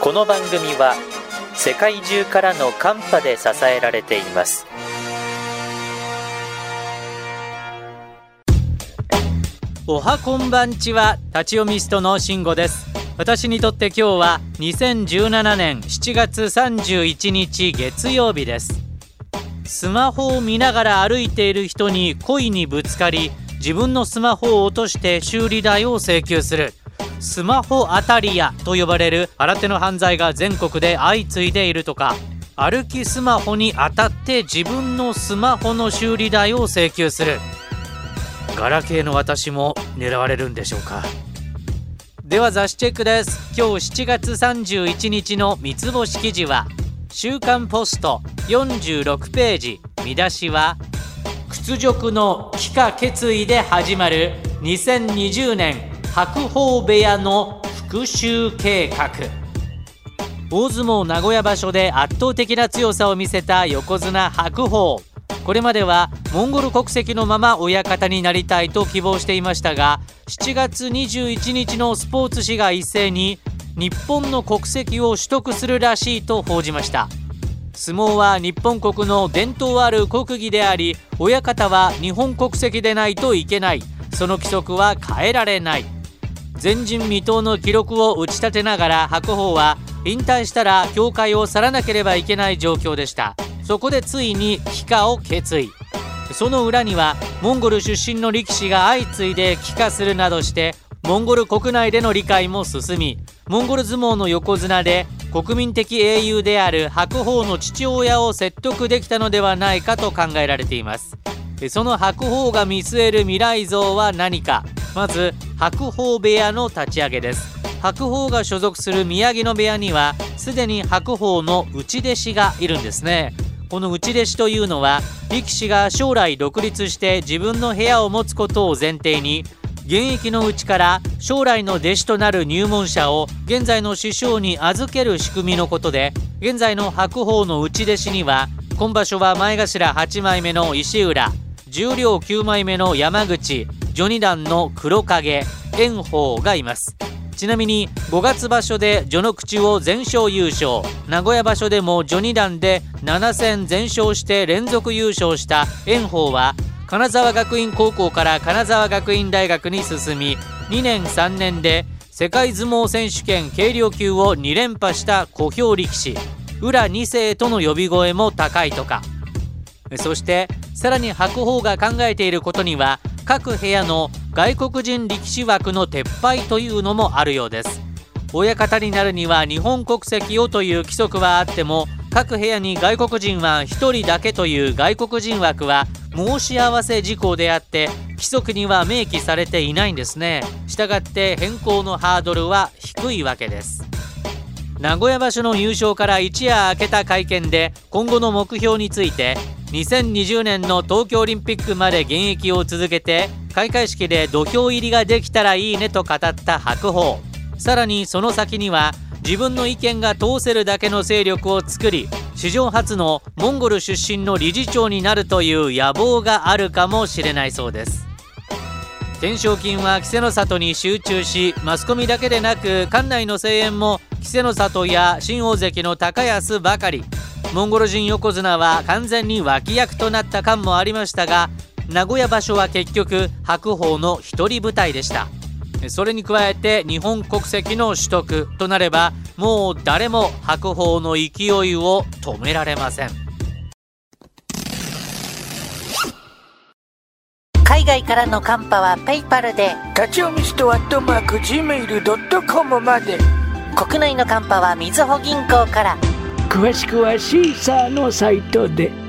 この番組は世界中からのカンパで支えられています。 おはこんばんちは、立ち読みストの慎吾です。私にとって今日は2017年7月31日月曜日です。スマホを見ながら歩いている人に故意にぶつかり、自分のスマホを落として修理代を請求するスマホ当たり屋と呼ばれる新手の犯罪が全国で相次いでいるとか、歩きスマホに当たって自分のスマホの修理代を請求する。ガラケーの私も狙われるんでしょうか。では雑誌チェックです。今日7月31日の三つ星記事は週刊ポスト46ページ、見出しは屈辱の帰化決意で始まる2020年白鵬部屋の復讐計画。大相撲名古屋場所で圧倒的な強さを見せた横綱白鵬。これまではモンゴル国籍のまま親方になりたいと希望していましたが、7月21日のスポーツ紙が一斉に日本の国籍を取得するらしいと報じました。相撲は日本国の伝統ある国技であり、親方は日本国籍でないといけない。その規則は変えられない。前人未到の記録を打ち立てながら白鵬は引退したら協会を去らなければいけない状況でした。そこでついに帰化を決意。その裏にはモンゴル出身の力士が相次いで帰化するなどしてモンゴル国内での理解も進み、モンゴル相撲の横綱で国民的英雄である白鵬の父親を説得できたのではないかと考えられています。その白鵬が見据える未来像は何か。まず白鵬部屋の立ち上げです。白鵬が所属する宮城野部屋にはすでに白鵬の内弟子がいるんですね。この内弟子というのは力士が将来独立して自分の部屋を持つことを前提に、現役のうちから将来の弟子となる入門者を現在の師匠に預ける仕組みのことで、現在の白鵬の内弟子には今場所は前頭8枚目の石浦、十両9枚目の山口、序二段の黒影、炎鵬がいます。ちなみに5月場所で序の口を全勝優勝、名古屋場所でも序二段で7戦全勝して連続優勝した炎鵬は金沢学院高校から金沢学院大学に進み、2年3年で世界相撲選手権軽量級を2連覇した小兵力士、浦2世との呼び声も高いとか。そしてさらに白鵬が考えていることには、各部屋の外国人力士枠の撤廃というのもあるようです。親方になるには日本国籍をという規則はあっても、各部屋に外国人は1人だけという外国人枠は申し合わせ事項であって規則には明記されていないんですね。したがって変更のハードルは低いわけです。名古屋場所の優勝から一夜明けた会見で今後の目標について、2020年の東京オリンピックまで現役を続けて開会式で土俵入りができたらいいねと語った白鵬。さらにその先には自分の意見が通せるだけの勢力を作り、史上初のモンゴル出身の理事長になるという野望があるかもしれないそうです。懸賞金は稀勢の里に集中し、マスコミだけでなく館内の声援も稀勢の里や新大関の高安ばかり。モンゴル人横綱は完全に脇役となった感もありましたが、名古屋場所は結局白鵬の一人舞台でした。それに加えて日本国籍の取得となれば、もう誰も白鵬の勢いを止められません。 海外からのカンパはペイパルで、 立ち読みスト@gmail.com まで。 国内のカンパはみずほ銀行から。 詳しくはシーサーのサイトで。